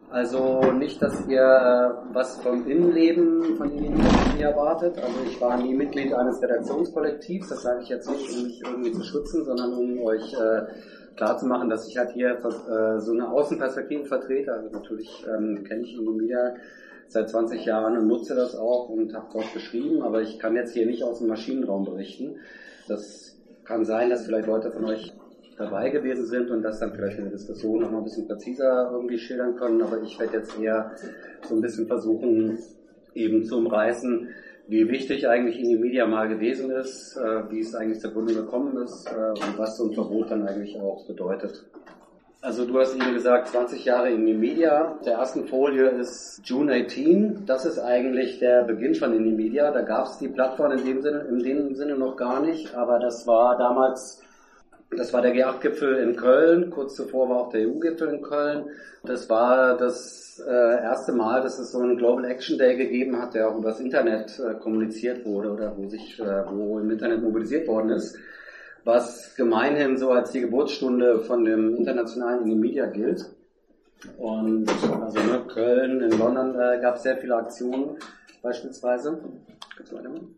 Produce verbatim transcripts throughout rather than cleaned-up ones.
Also nicht, dass ihr äh, was vom Innenleben von Ihnen erwartet. Also ich war nie Mitglied eines Redaktionskollektivs, das sage ich jetzt nicht, um mich irgendwie zu schützen, sondern um euch äh, klarzumachen, dass ich halt hier äh, so eine Außenperspektive vertrete. Also natürlich ähm, kenne ich Indie Media seit zwanzig Jahren und nutze das auch und habe dort geschrieben, aber ich kann jetzt hier nicht aus dem Maschinenraum berichten. Das kann sein, dass vielleicht Leute von euch dabei gewesen sind und das dann vielleicht in der Diskussion noch mal ein bisschen präziser irgendwie schildern können, aber ich werde jetzt eher so ein bisschen versuchen, eben zu umreißen, wie wichtig eigentlich Indie Media mal gewesen ist, äh, wie es eigentlich zur Gründung gekommen ist äh, und was so ein Verbot dann eigentlich auch bedeutet. Also du hast eben gesagt, zwanzig Jahre Indie Media. Der ersten Folie ist June achtzehn. Das ist eigentlich der Beginn von Indie Media. Da gab es die Plattform in dem Sinne, in dem Sinne noch gar nicht, aber das war damals Das war der G acht Gipfel in Köln, kurz zuvor war auch der E U-Gipfel in Köln. Das war das äh, erste Mal, dass es so einen Global Action Day gegeben hat, der auch über das Internet äh, kommuniziert wurde oder wo sich, äh, wo im Internet mobilisiert worden ist, was gemeinhin so als die Geburtsstunde von dem internationalen Indie Media gilt. Und also ne, Köln, in London äh, gab es sehr viele Aktionen beispielsweise. Kannst du weitermachen?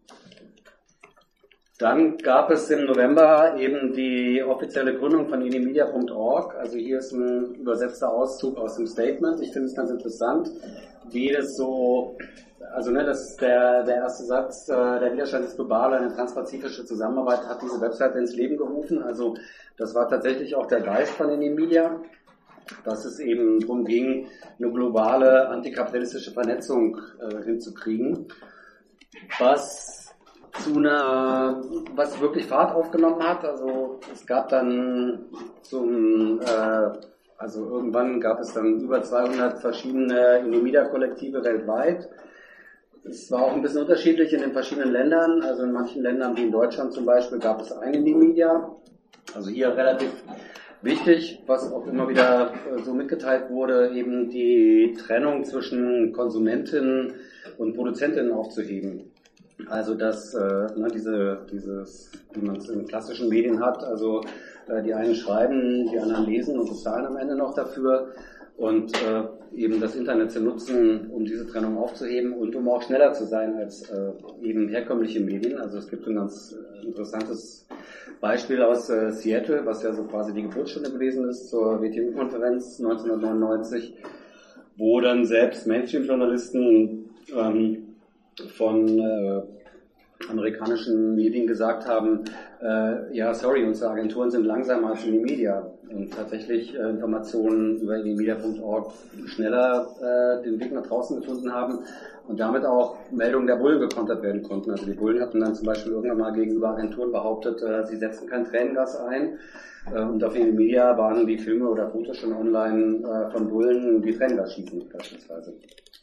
Dann gab es im November eben die offizielle Gründung von indie media punkt org. Also hier ist ein übersetzter Auszug aus dem Statement. Ich finde es ganz interessant, wie das so, also ne, das ist der, der erste Satz, äh, der Widerstand ist global, eine transpazifische Zusammenarbeit hat diese Webseite ins Leben gerufen. Also das war tatsächlich auch der Geist von Indie Media, dass es eben darum ging, eine globale antikapitalistische Vernetzung äh, hinzukriegen, was zu einer, was wirklich Fahrt aufgenommen hat. Also es gab dann zum, äh, also irgendwann gab es dann über zweihundert verschiedene Indie Media Kollektive weltweit. Es war auch ein bisschen unterschiedlich in den verschiedenen Ländern. Also in manchen Ländern, wie in Deutschland zum Beispiel, gab es ein Indie Media. Also hier relativ wichtig, was auch immer wieder so mitgeteilt wurde, eben die Trennung zwischen Konsumentinnen und Produzentinnen aufzuheben. Also dass äh, ne, diese, dieses, wie man es in klassischen Medien hat, also äh, die einen schreiben, die anderen lesen und bezahlen am Ende noch dafür und äh, eben das Internet zu nutzen, um diese Trennung aufzuheben und um auch schneller zu sein als äh, eben herkömmliche Medien. Also es gibt ein ganz interessantes Beispiel aus äh, Seattle, was ja so quasi die Geburtsstunde gewesen ist zur W T U-Konferenz neunzehnhundertneunundneunzig, wo dann selbst Mainstream-Journalisten ähm, von äh, amerikanischen Medien gesagt haben, äh, ja, sorry, unsere Agenturen sind langsamer als Indie Media und tatsächlich äh, Informationen über indie media punkt org schneller äh, den Weg nach draußen gefunden haben und damit auch Meldungen der Bullen gekontert werden konnten. Also die Bullen hatten dann zum Beispiel irgendwann mal gegenüber Agenturen behauptet, äh, sie setzen kein Tränengas ein äh, und auf Indie Media waren die Filme oder Fotos schon online äh, von Bullen, die Tränengas schießen beispielsweise.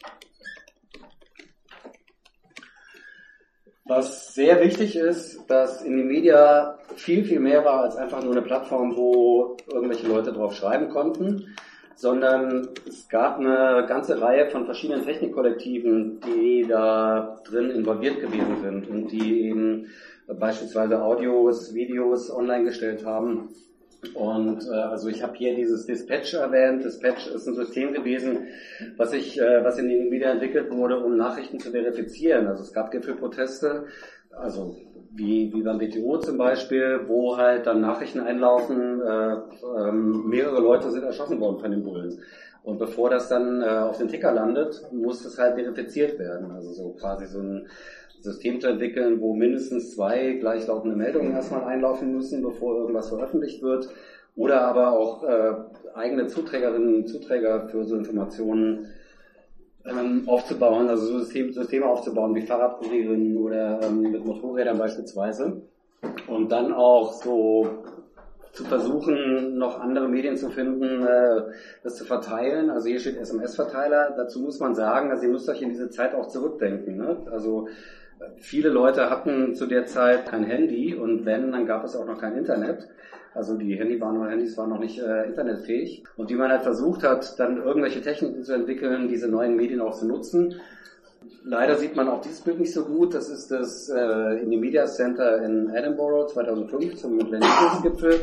Was sehr wichtig ist, dass Indie Media viel, viel mehr war als einfach nur eine Plattform, wo irgendwelche Leute drauf schreiben konnten, sondern es gab eine ganze Reihe von verschiedenen Technikkollektiven, die da drin involviert gewesen sind und die eben beispielsweise Audios, Videos online gestellt haben. Und äh, also ich habe hier dieses Dispatch erwähnt. Dispatch ist ein System gewesen, was ich, äh, was in Indie Media entwickelt wurde, um Nachrichten zu verifizieren. Also es gab Gipfelproteste, also wie wie beim W T O zum Beispiel, wo halt dann Nachrichten einlaufen, äh, ähm, mehrere Leute sind erschossen worden von den Bullen. Und bevor das dann äh, auf den Ticker landet, muss das halt verifiziert werden. Also so quasi so ein System zu entwickeln, wo mindestens zwei gleichlautende Meldungen erstmal einlaufen müssen, bevor irgendwas veröffentlicht wird, oder aber auch äh, eigene Zuträgerinnen und Zuträger für so Informationen ähm, aufzubauen, also so System, Systeme aufzubauen wie Fahrradkurierinnen oder ähm, mit Motorrädern beispielsweise, und dann auch so zu versuchen, noch andere Medien zu finden, äh, das zu verteilen. Also hier steht S M S-Verteiler. Dazu muss man sagen, also ihr müsst euch in diese Zeit auch zurückdenken, ne? Also viele Leute hatten zu der Zeit kein Handy und wenn, dann gab es auch noch kein Internet. Also die Handy waren noch, Handys waren noch nicht äh, internetfähig. Und wie man halt versucht hat, dann irgendwelche Techniken zu entwickeln, diese neuen Medien auch zu nutzen. Leider sieht man auch dieses Bild nicht so gut. Das ist das äh, Indie Media Center in Edinburgh zweitausendfünf zum Millennium-Gipfel,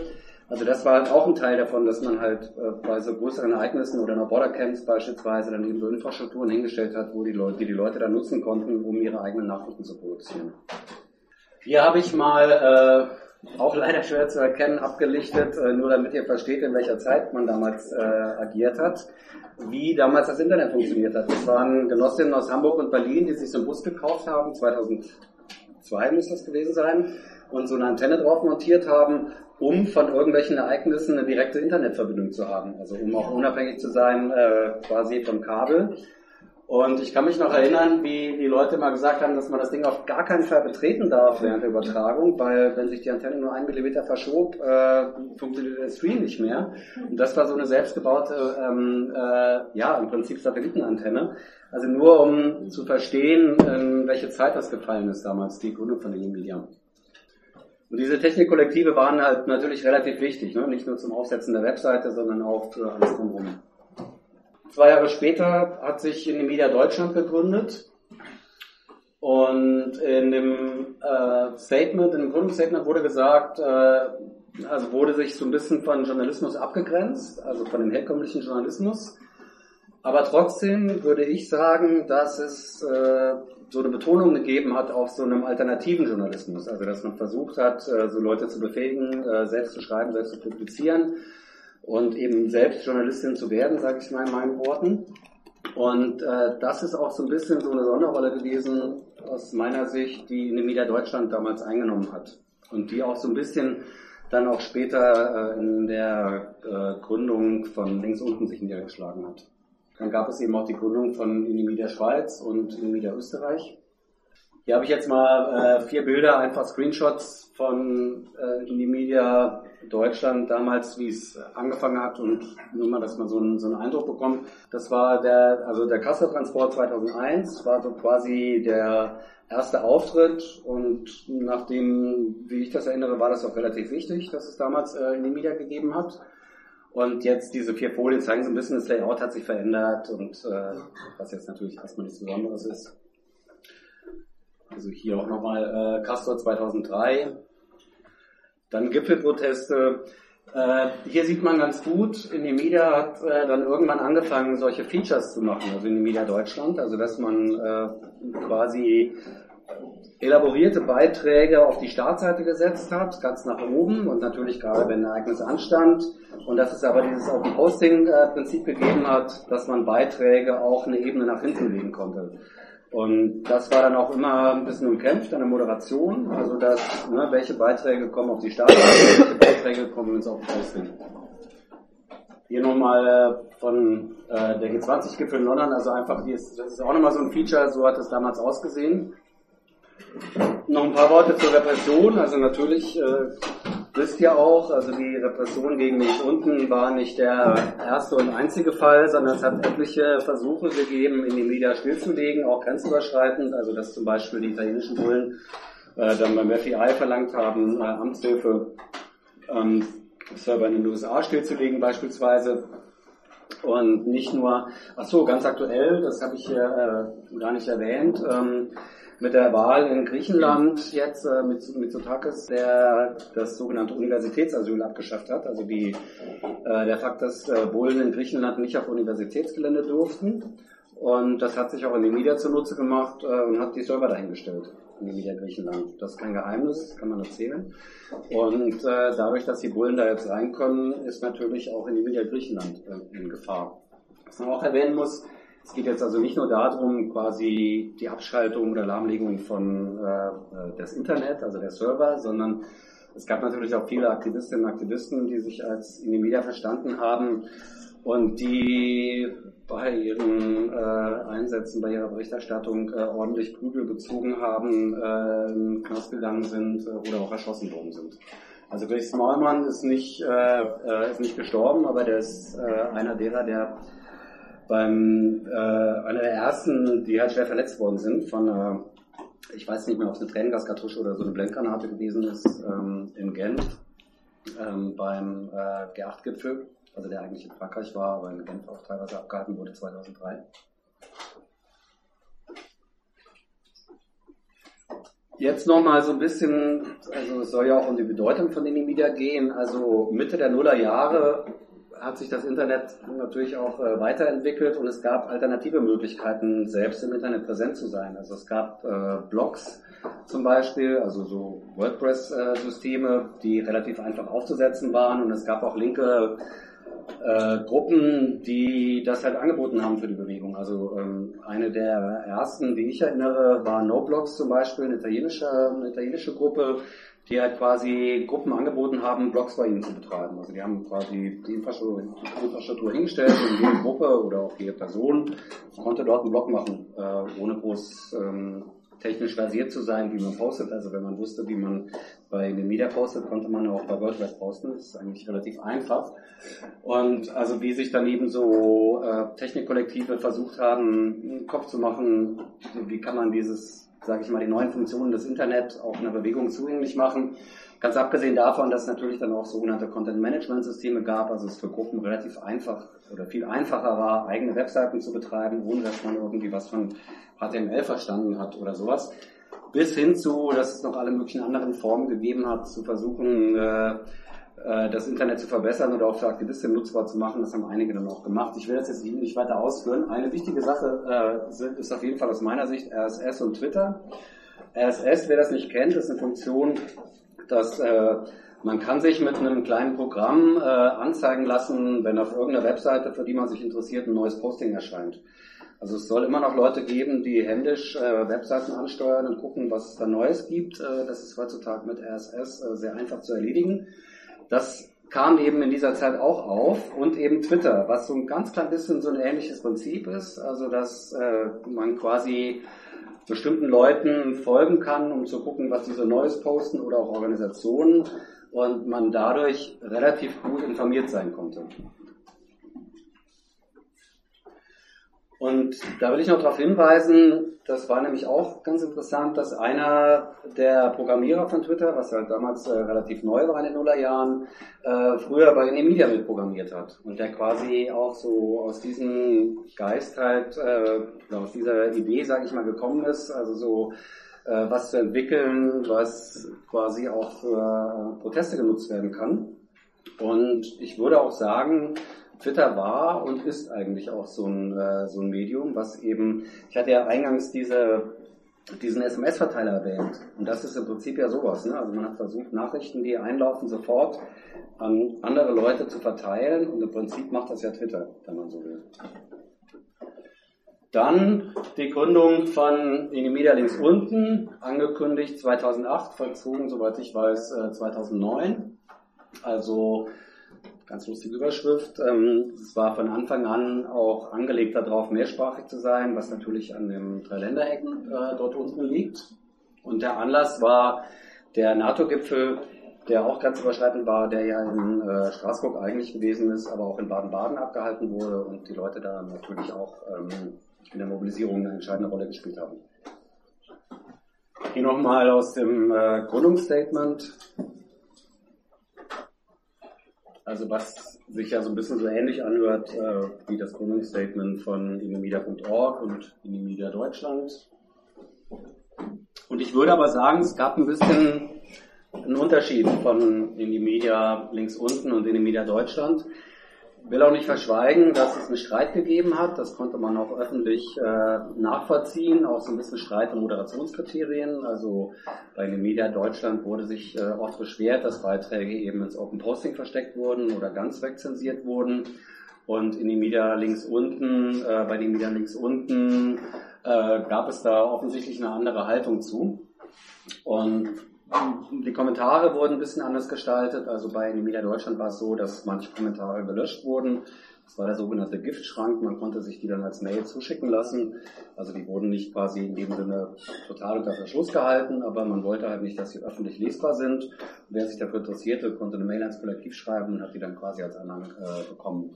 Also das war halt auch ein Teil davon, dass man halt äh, bei so größeren Ereignissen oder nach Bordercamps beispielsweise dann eben so Infrastrukturen hingestellt hat, wo die Leute, die die Leute dann nutzen konnten, um ihre eigenen Nachrichten zu produzieren. Hier habe ich mal, äh, auch leider schwer zu erkennen, abgelichtet, äh, nur damit ihr versteht, in welcher Zeit man damals äh, agiert hat, wie damals das Internet funktioniert hat. Das waren Genossinnen aus Hamburg und Berlin, die sich so einen Bus gekauft haben, zweitausendzwei muss das gewesen sein, und so eine Antenne drauf montiert haben, um von irgendwelchen Ereignissen eine direkte Internetverbindung zu haben, also um auch unabhängig zu sein, äh, quasi vom Kabel. Und ich kann mich noch erinnern, wie die Leute mal gesagt haben, dass man das Ding auf gar keinen Fall betreten darf während der Übertragung, weil wenn sich die Antenne nur einen Millimeter verschob, äh, funktioniert der Stream nicht mehr. Und das war so eine selbstgebaute, ähm, äh, ja, im Prinzip Satellitenantenne. Also nur um zu verstehen, in welche Zeit das gefallen ist damals, die Gründung von Inimedia. Und diese Technikkollektive waren halt natürlich relativ wichtig, ne? Nicht nur zum Aufsetzen der Webseite, sondern auch für alles drumherum. Zwei Jahre später hat sich Inimedia Deutschland gegründet und in dem äh, Statement, in dem Gründungsstatement wurde gesagt, äh, also wurde sich so ein bisschen von Journalismus abgegrenzt, also von dem herkömmlichen Journalismus. Aber trotzdem würde ich sagen, dass es äh, so eine Betonung gegeben hat auf so einem alternativen Journalismus. Also dass man versucht hat, äh, so Leute zu befähigen, äh, selbst zu schreiben, selbst zu publizieren und eben selbst Journalistin zu werden, sage ich mal in meinen Worten. Und äh, das ist auch so ein bisschen so eine Sonderrolle gewesen aus meiner Sicht, die Inimedia Deutschland damals eingenommen hat. Und die auch so ein bisschen dann auch später äh, in der äh, Gründung von links unten sich niedergeschlagen hat. Dann gab es eben auch die Gründung von Inimedia Schweiz und Inimedia Österreich. Hier habe ich jetzt mal äh, vier Bilder, einfach Screenshots von äh, Inimedia Deutschland damals, wie es angefangen hat, und nur mal, dass man so einen, so einen Eindruck bekommt. Das war der, also der Kasseler Transport zweitausendeins, war so quasi der erste Auftritt, und nachdem, wie ich das erinnere, war das auch relativ wichtig, dass es damals äh, Inimedia gegeben hat. Und jetzt diese vier Folien zeigen so ein bisschen, das Layout hat sich verändert, und äh, was jetzt natürlich erstmal nichts Besonderes ist. Also hier auch nochmal äh, Castor zweitausenddrei, dann Gipfelproteste. Äh, hier sieht man ganz gut, Inimedia hat äh, dann irgendwann angefangen, solche Features zu machen, also Inimedia Deutschland, also dass man äh, quasi elaborierte Beiträge auf die Startseite gesetzt hat, ganz nach oben, und natürlich gerade wenn ein Ereignis anstand, und dass es aber dieses Open Posting Prinzip gegeben hat, dass man Beiträge auch eine Ebene nach hinten legen konnte. Und das war dann auch immer ein bisschen umkämpft an der Moderation, also dass, ne, welche Beiträge kommen auf die Startseite, welche Beiträge kommen ins Open Posting. Hier nochmal äh, von äh, der G zwanzig-Gipfel in London, also einfach, hier ist, das ist auch nochmal so ein Feature, so hat es damals ausgesehen. Noch ein paar Worte zur Repression, also natürlich äh, wisst ihr auch, also die Repression gegen links unten war nicht der erste und einzige Fall, sondern es hat etliche Versuche gegeben, Inimedia stillzulegen, auch grenzüberschreitend, also dass zum Beispiel die italienischen Bullen äh, dann beim F B I verlangt haben, äh, Amtshilfe, ähm, Server in den U S A stillzulegen beispielsweise. Und nicht nur, ach so, ganz aktuell, das habe ich hier äh, gar nicht erwähnt, ähm, mit der Wahl in Griechenland jetzt äh, mit Mitsotakis, der das sogenannte Universitätsasyl abgeschafft hat, also die, äh, der Fakt, dass äh, Bullen in Griechenland nicht auf Universitätsgelände durften, und das hat sich auch Inimedia zunutze gemacht äh, und hat die Server dahingestellt, Inimedia Griechenland. Das ist kein Geheimnis, kann man erzählen, und äh, dadurch, dass die Bullen da jetzt rein können, ist natürlich auch Inimedia Griechenland äh, in Gefahr. Was man auch erwähnen muss, es geht jetzt also nicht nur darum, quasi die Abschaltung oder Lahmlegung von äh, des Internet, also der Server, sondern es gab natürlich auch viele Aktivistinnen und Aktivisten, die sich als Inimedia verstanden haben und die bei ihren äh, Einsätzen, bei ihrer Berichterstattung äh, ordentlich Prügel bezogen haben, äh, in Knast gegangen sind äh, oder auch erschossen worden sind. Also Chris Smallman ist nicht, äh, ist nicht gestorben, aber der ist äh, einer derer, der beim äh, einer der ersten, die halt schwer verletzt worden sind von, äh, ich weiß nicht mehr, ob es eine Tränengaskartusche oder so eine Blendgranate gewesen ist, ähm, in Genf ähm, beim äh, G acht Gipfel, also der eigentlich in Frankreich war, aber in Genf auch teilweise abgehalten wurde zweitausenddrei. Jetzt nochmal so ein bisschen, also es soll ja auch um die Bedeutung von Inimedia gehen. Also Mitte der Nullerjahre hat sich das Internet natürlich auch äh, weiterentwickelt und es gab alternative Möglichkeiten, selbst im Internet präsent zu sein. Also es gab äh, Blogs zum Beispiel, also so WordPress-Systeme, die relativ einfach aufzusetzen waren, und es gab auch linke äh, Gruppen, die das halt angeboten haben für die Bewegung. Also ähm, eine der ersten, die ich erinnere, war NoBlogs zum Beispiel, eine italienische, eine italienische Gruppe, die halt quasi Gruppen angeboten haben, Blogs bei ihnen zu betreiben. Also die haben quasi die Infrastruktur, die Infrastruktur hingestellt und jede Gruppe oder auch jede Person konnte dort einen Blog machen, äh, ohne groß ähm, technisch versiert zu sein, wie man postet. Also wenn man wusste, wie man bei Inimedia postet, konnte man auch bei WordPress posten. Das ist eigentlich relativ einfach. Und also wie sich dann eben so äh, Technikkollektive versucht haben, einen Kopf zu machen, wie kann man dieses, sage ich mal, die neuen Funktionen des Internet auch einer Bewegung zugänglich machen. Ganz abgesehen davon, dass es natürlich dann auch sogenannte Content-Management-Systeme gab, also es für Gruppen relativ einfach oder viel einfacher war, eigene Webseiten zu betreiben, ohne dass man irgendwie was von H T M L verstanden hat oder sowas. Bis hin zu, dass es noch alle möglichen anderen Formen gegeben hat, zu versuchen, äh, äh, das Internet zu verbessern oder auch für Aktivisten nutzbar zu machen. Das haben einige dann auch gemacht. Ich will das jetzt nicht weiter ausführen. Eine wichtige Sache äh, ist auf jeden Fall aus meiner Sicht R S S und Twitter. R S S, wer das nicht kennt, ist eine Funktion, dass äh, man kann sich mit einem kleinen Programm äh, anzeigen lassen, wenn auf irgendeiner Webseite, für die man sich interessiert, ein neues Posting erscheint. Also es soll immer noch Leute geben, die händisch äh, Webseiten ansteuern und gucken, was es da Neues gibt. Äh, das ist heutzutage mit R S S äh, sehr einfach zu erledigen. Das kam eben in dieser Zeit auch auf, und eben Twitter, was so ein ganz klein bisschen so ein ähnliches Prinzip ist, also dass äh, man quasi bestimmten Leuten folgen kann, um zu gucken, was die so Neues posten, oder auch Organisationen, und man dadurch relativ gut informiert sein konnte. Und da will ich noch darauf hinweisen, das war nämlich auch ganz interessant, dass einer der Programmierer von Twitter, was halt damals äh, relativ neu war in den Nullerjahren, äh, früher bei Inimedia mitprogrammiert hat. Und der quasi auch so aus diesem Geist halt, äh, aus dieser Idee, sage ich mal, gekommen ist, also so äh, was zu entwickeln, was quasi auch für äh, Proteste genutzt werden kann. Und ich würde auch sagen, Twitter war und ist eigentlich auch so ein, äh, so ein Medium, was eben, ich hatte ja eingangs diese, diesen S M S-Verteiler erwähnt, und das ist im Prinzip ja sowas, ne? Also man hat versucht, Nachrichten, die einlaufen, sofort an andere Leute zu verteilen, und im Prinzip macht das ja Twitter, wenn man so will. Dann die Gründung von Inimedia links unten, angekündigt zweitausendacht, vollzogen, soweit ich weiß, zweitausendneun. Also ganz lustige Überschrift. Es war von Anfang an auch angelegt darauf, mehrsprachig zu sein, was natürlich an dem Dreiländereck äh, dort unten liegt. Und der Anlass war der NATO-Gipfel, der auch ganz überschreitend war, der ja in äh, Straßburg eigentlich gewesen ist, aber auch in Baden-Baden abgehalten wurde, und die Leute da natürlich auch ähm, in der Mobilisierung eine entscheidende Rolle gespielt haben. Hier nochmal aus dem äh, Gründungsstatement. Also was sich ja so ein bisschen so ähnlich anhört äh, wie das Gründungsstatement von inimedia punkt org und Inimedia Deutschland. Und ich würde aber sagen, es gab ein bisschen einen Unterschied von Inimedia links unten und Inimedia Deutschland. Ich will auch nicht verschweigen, dass es einen Streit gegeben hat. Das konnte man auch öffentlich äh, nachvollziehen. Auch so ein bisschen Streit um Moderationskriterien. Also bei Inimedia Deutschland wurde sich äh, oft beschwert, dass Beiträge eben ins Open Posting versteckt wurden oder ganz wegzensiert wurden. Und Inimedia links unten, äh, bei Inimedia links unten äh, gab es da offensichtlich eine andere Haltung zu. Und die Kommentare wurden ein bisschen anders gestaltet. Also bei Inimedia Deutschland war es so, dass manche Kommentare gelöscht wurden. Das war der sogenannte Giftschrank. Man konnte sich die dann als Mail zuschicken lassen. Also die wurden nicht quasi in dem Sinne total unter Verschluss gehalten, aber man wollte halt nicht, dass sie öffentlich lesbar sind. Und wer sich dafür interessierte, konnte eine Mail ans Kollektiv schreiben und hat die dann quasi als Anhang äh, bekommen.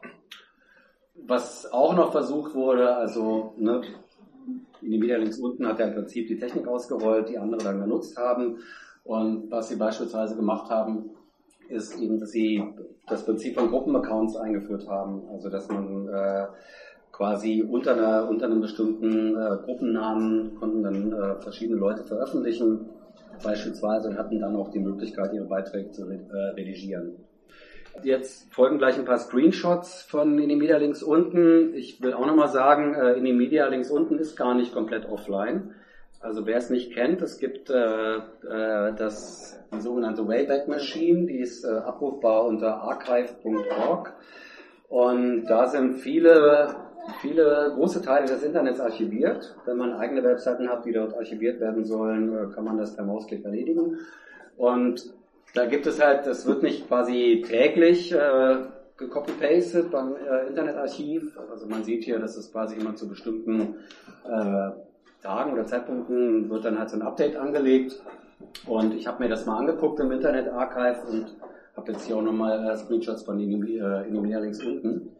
Was auch noch versucht wurde, also ne, Inimedia links unten hat ja im Prinzip die Technik ausgerollt, die andere dann genutzt haben. Und was sie beispielsweise gemacht haben, ist eben, dass sie das Prinzip von Gruppenaccounts eingeführt haben. Also dass man äh, quasi unter, einer, unter einem bestimmten äh, Gruppennamen konnten dann äh, verschiedene Leute veröffentlichen, beispielsweise, und hatten dann auch die Möglichkeit, ihre Beiträge zu äh, redigieren. Jetzt folgen gleich ein paar Screenshots von Inimedia links unten. Ich will auch nochmal sagen, äh, Inimedia links unten ist gar nicht komplett offline. Also wer es nicht kennt, es gibt äh, äh, das, die sogenannte Wayback Machine, die ist äh, abrufbar unter archive punkt org. Und da sind viele, viele große Teile des Internets archiviert. Wenn man eigene Webseiten hat, die dort archiviert werden sollen, kann man das per Mausklick erledigen. Und da gibt es halt, das wird nicht quasi täglich äh, gecopy-pastet beim äh, Internetarchiv. Also man sieht hier, dass es quasi immer zu bestimmten äh, Tagen oder Zeitpunkten wird dann halt so ein Update angelegt. Und ich habe mir das mal angeguckt im Internet Archive und habe jetzt hier auch nochmal äh, Screenshots von Inimedia links unten.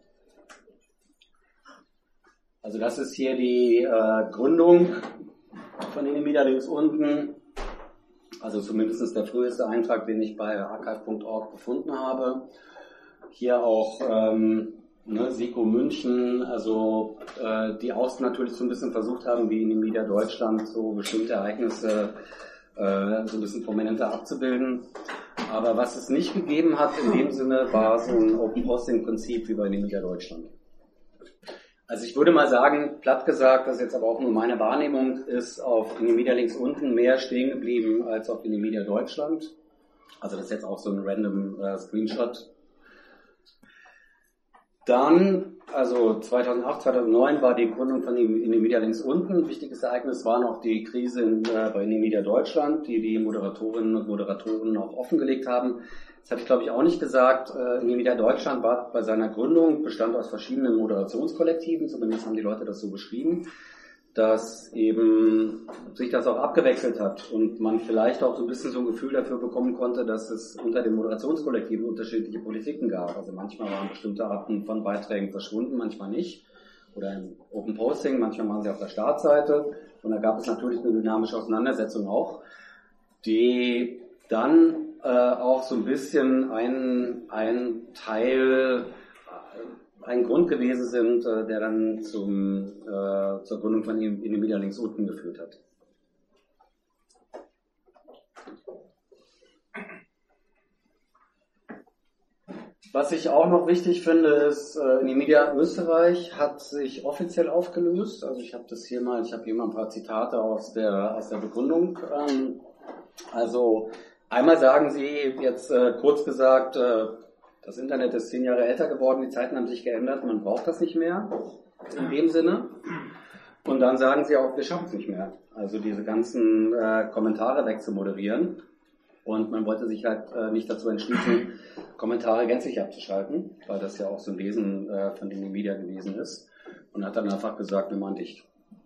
Also das ist hier die äh, Gründung von Inimedia links unten. Also zumindest der früheste Eintrag, den ich bei archive punkt org gefunden habe. Hier auch ähm, ne, SIKO München, also äh, die außen natürlich so ein bisschen versucht haben, wie Inimedia Deutschland, so bestimmte Ereignisse äh, so ein bisschen prominenter abzubilden. Aber was es nicht gegeben hat in dem Sinne, war so ein Open-Hosting-Prinzip wie bei Inimedia Deutschland. Also ich würde mal sagen, platt gesagt, das ist jetzt aber auch nur meine Wahrnehmung, ist auf Inimedia links unten mehr stehen geblieben als auf Inimedia Deutschland. Also das ist jetzt auch so ein random äh, Screenshot. Dann, also zweitausendacht, zweitausendneun war die Gründung von Inimedia links unten. Ein wichtiges Ereignis war noch die Krise in, äh, bei Inimedia Deutschland, die die Moderatorinnen und Moderatoren auch offengelegt haben. Das habe ich, glaube ich, auch nicht gesagt. Äh, Inimedia Deutschland war bei seiner Gründung, bestand aus verschiedenen Moderationskollektiven, zumindest haben die Leute das so beschrieben, dass eben sich das auch abgewechselt hat und man vielleicht auch so ein bisschen so ein Gefühl dafür bekommen konnte, dass es unter den Moderationskollektiven unterschiedliche Politiken gab. Also manchmal waren bestimmte Arten von Beiträgen verschwunden, manchmal nicht. Oder im Open Posting, manchmal waren sie auf der Startseite. Und da gab es natürlich eine dynamische Auseinandersetzung auch, die dann äh, auch so ein bisschen ein, ein Teil, ein Grund gewesen sind, äh, der dann zum, äh, zur Gründung von Inimedia links unten geführt hat. Was ich auch noch wichtig finde, ist, äh, Inimedia Österreich hat sich offiziell aufgelöst. Also ich habe das hier mal, ich habe hier mal ein paar Zitate aus der, aus der Begründung. Ähm, also einmal sagen sie jetzt äh, kurz gesagt, äh, das Internet ist zehn Jahre älter geworden, die Zeiten haben sich geändert, man braucht das nicht mehr, in dem Sinne. Und dann sagen sie auch, wir schaffen es nicht mehr. Also diese ganzen äh, Kommentare wegzumoderieren. Und man wollte sich halt äh, nicht dazu entschließen, Kommentare gänzlich abzuschalten, weil das ja auch so ein Wesen äh, von Inimedia gewesen ist. Und hat dann einfach gesagt, wir machen dicht.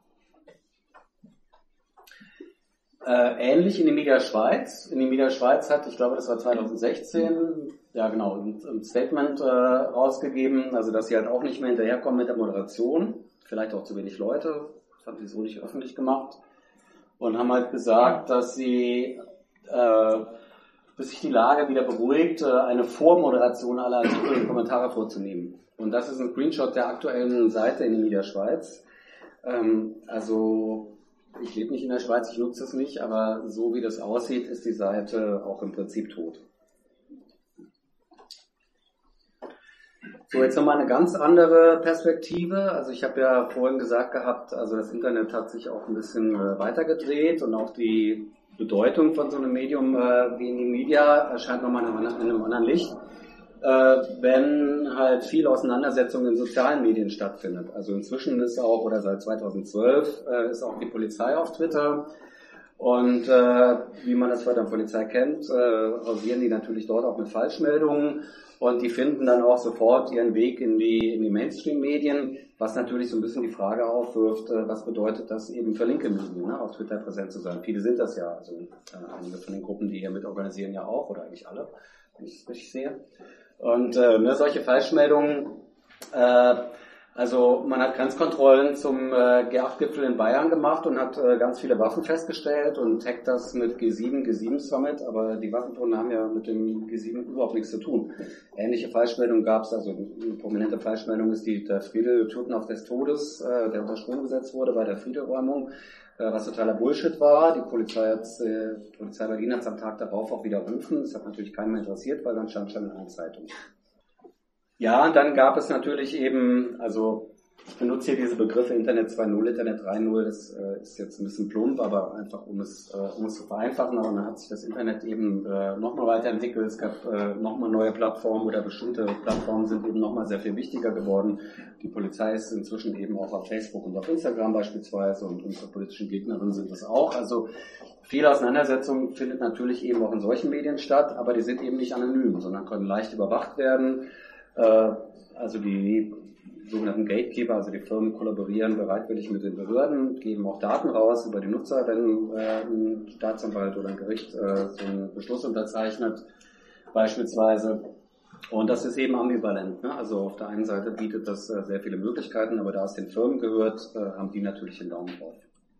Äh, ähnlich in Inimedia Schweiz. Inimedia Schweiz hat, ich glaube, das war zweitausendsechzehn, ja genau, ein, ein Statement äh, rausgegeben, also dass sie halt auch nicht mehr hinterherkommen mit der Moderation, vielleicht auch zu wenig Leute, das haben sie so nicht öffentlich gemacht, und haben halt gesagt, dass sie, äh, bis sich die Lage wieder beruhigt, äh, eine Vormoderation aller Artikel und Kommentare vorzunehmen. Und das ist ein Screenshot der aktuellen Seite in Inimedia Schweiz. Ähm, also ich lebe nicht in der Schweiz, ich nutze es nicht, aber so wie das aussieht, ist die Seite auch im Prinzip tot. So, jetzt nochmal eine ganz andere Perspektive. Also ich habe ja vorhin gesagt gehabt, also das Internet hat sich auch ein bisschen äh, weitergedreht und auch die Bedeutung von so einem Medium äh, wie Inimedia erscheint nochmal in einem, in einem anderen Licht, äh, wenn halt viel Auseinandersetzung in sozialen Medien stattfindet. Also inzwischen ist auch, oder seit zweitausendzwölf, äh, ist auch die Polizei auf Twitter. Und äh, wie man das bei der Polizei kennt, äh, hausieren die natürlich dort auch mit Falschmeldungen. Und die finden dann auch sofort ihren Weg in die, in die Mainstream-Medien, was natürlich so ein bisschen die Frage aufwirft, äh, was bedeutet das eben für linke Medien, ne, auf Twitter präsent zu sein. Viele sind das ja, also äh, einige von den Gruppen, die hier mit organisieren, ja auch, oder eigentlich alle, wenn ich es richtig sehe. Und äh, ne, solche Falschmeldungen äh, Also man hat Grenzkontrollen zum äh, G acht Gipfel in Bayern gemacht und hat äh, ganz viele Waffen festgestellt und hackt das mit G sieben, G sieben Summit, aber die Waffenfunde haben ja mit dem G sieben überhaupt nichts zu tun. Ähnliche Falschmeldungen gab es, also eine prominente Falschmeldung ist die der Friedel-Turtenauf des Todes, äh, der unter Strom gesetzt wurde bei der Friedelräumung, äh, was totaler Bullshit war. Die Polizei hat äh, die Polizei Berlin hat es am Tag darauf auch widerrufen. Das hat natürlich keinen mehr interessiert, weil dann stand schon in einer Zeitung. Ja, und dann gab es natürlich eben, also ich benutze hier diese Begriffe Internet zwei Punkt null, Internet drei Punkt null, das äh, ist jetzt ein bisschen plump, aber einfach um es, äh, um es zu vereinfachen, aber dann hat sich das Internet eben äh, nochmal weiterentwickelt, es gab äh, nochmal neue Plattformen oder bestimmte Plattformen sind eben nochmal sehr viel wichtiger geworden. Die Polizei ist inzwischen eben auch auf Facebook und auf Instagram beispielsweise und unsere politischen Gegnerinnen sind das auch, also viel Auseinandersetzung findet natürlich eben auch in solchen Medien statt, aber die sind eben nicht anonym, sondern können leicht überwacht werden. Also die sogenannten Gatekeeper, also die Firmen kollaborieren bereitwillig mit den Behörden, geben auch Daten raus über die Nutzer, wenn ein Staatsanwalt oder ein Gericht so einen Beschluss unterzeichnet, beispielsweise. Und das ist eben ambivalent. Ne? Also auf der einen Seite bietet das sehr viele Möglichkeiten, aber da es den Firmen gehört, haben die natürlich den Daumen drauf.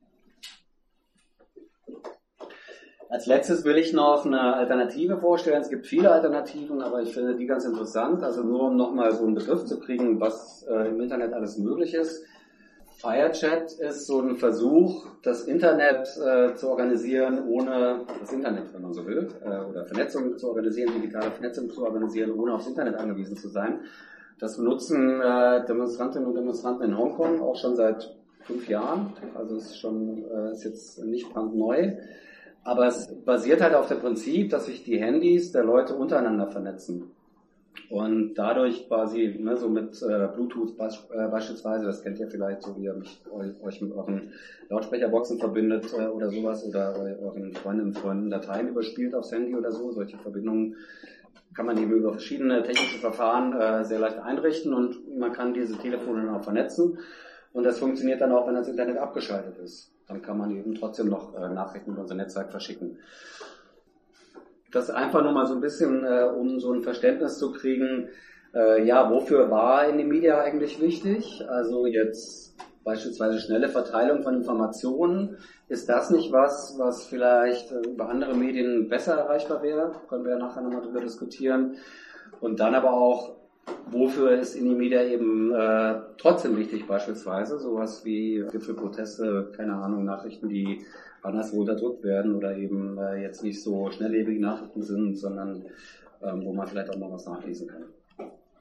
Als letztes will ich noch eine Alternative vorstellen. Es gibt viele Alternativen, aber ich finde die ganz interessant. Also nur um nochmal so einen Begriff zu kriegen, was äh, im Internet alles möglich ist. Firechat ist so ein Versuch, das Internet äh, zu organisieren, ohne das Internet, wenn man so will, äh, oder Vernetzung zu organisieren, digitale Vernetzung zu organisieren, ohne aufs Internet angewiesen zu sein. Das benutzen äh, Demonstrantinnen und Demonstranten in Hongkong auch schon seit fünf Jahren. Also es ist schon äh, ist jetzt nicht brandneu. Aber es basiert halt auf dem Prinzip, dass sich die Handys der Leute untereinander vernetzen. Und dadurch quasi, ne, so mit äh, Bluetooth äh, beispielsweise, das kennt ihr vielleicht, so wie ihr mich, euch mit euren Lautsprecherboxen verbindet äh, oder sowas, oder euren Freundinnen und Freunden Dateien überspielt aufs Handy oder so. Solche Verbindungen kann man eben über verschiedene technische Verfahren äh, sehr leicht einrichten und man kann diese Telefone dann auch vernetzen. Und das funktioniert dann auch, wenn das Internet abgeschaltet ist. Dann kann man eben trotzdem noch äh, Nachrichten über unser Netzwerk verschicken. Das einfach nur mal so ein bisschen, äh, um so ein Verständnis zu kriegen, äh, ja, wofür war in den Media eigentlich wichtig? Also jetzt beispielsweise schnelle Verteilung von Informationen. Ist das nicht was, was vielleicht äh, über andere Medien besser erreichbar wäre? Können wir ja nachher nochmal drüber diskutieren. Und dann aber auch, wofür ist in die Media eben äh, trotzdem wichtig, beispielsweise sowas wie Gipfelproteste, keine Ahnung, Nachrichten, die anderswo unterdrückt werden oder eben äh, jetzt nicht so schnelllebige Nachrichten sind, sondern ähm, wo man vielleicht auch mal was nachlesen kann.